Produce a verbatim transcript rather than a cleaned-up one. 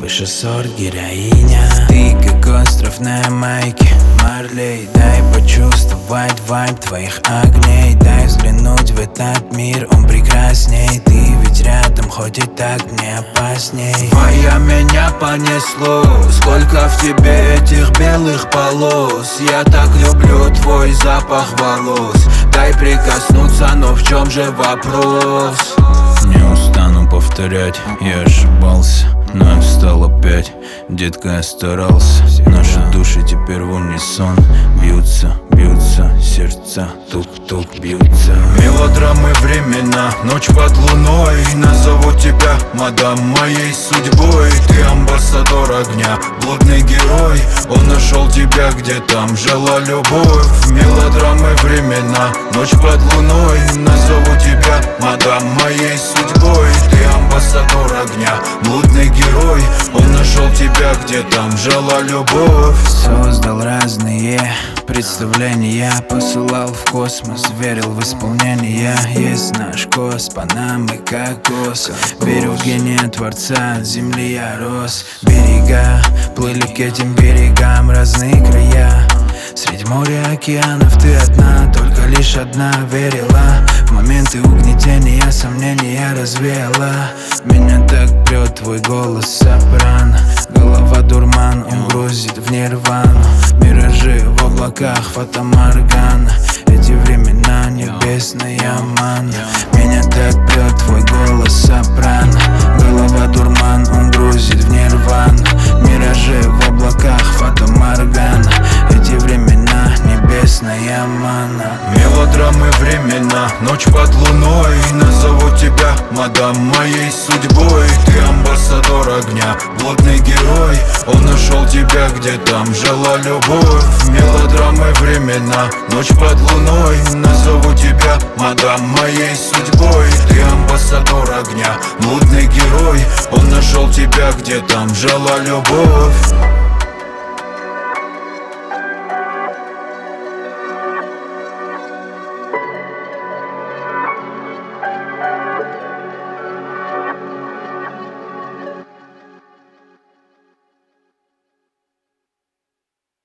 выше сорт героиня. Ты как остров на Ямайке, Марлей. Дай почувствовать вайб твоих огней. Дай взглянуть в этот мир, он прекрасней. Ты ведь рядом, хоть и так мне опасней. Моя меня понесло, сколько в тебе этих белых полос. Я так люблю твой запах волос. Дай прикоснуться, но в чем же вопрос? Не устану повторять, я ошибался, но я встал опять. Детка, я старался. Наши души теперь в унисон бьются, бьются, сердца тук-тук бьются. Мелодрамы времена, ночь под луной. Назову тебя мадам моей судьбой. Ты амбассадор огня, блудный герой. Он нашел тебя, где там жила любовь. Мелодрамы времена, ночь под луной. Назову тебя мадам моей судьбой. Ты амбассадор огня, блудный герой. Он нашел тебя, где там жила любовь. Создал разные представления, посылал в космос, верил в исполнение. Есть наш кос, Панам и кокос. Верю в гения Творца, от земли я рос. Берега плыли к этим берегам, разные края. Средь моря океанов ты одна, только лишь одна верила. В моменты угнетения сомнения развеяла. Меня так прет твой голос сопрано. Голова дурман, он грузит в нирвану. Миражи в облаках, фатаморгана. Эти времена небесная мана. Меня так прет твой голос сопрано. Голова дурман, он грузит в нирвану. Миражи в облаках, фатаморгана. Эти времена небесная мана. Мелодрамы времена, ночь под луной. Назову тебя мадам моей судьбой. Ты амбассадор огня, блудный герой. Он нашел тебя, где там жила любовь. Мелодрамы времена, ночь под луной. Назову тебя мадам моей судьбой. Ты амбассадор огня, блудный герой. Он нашел тебя, где там жила любовь.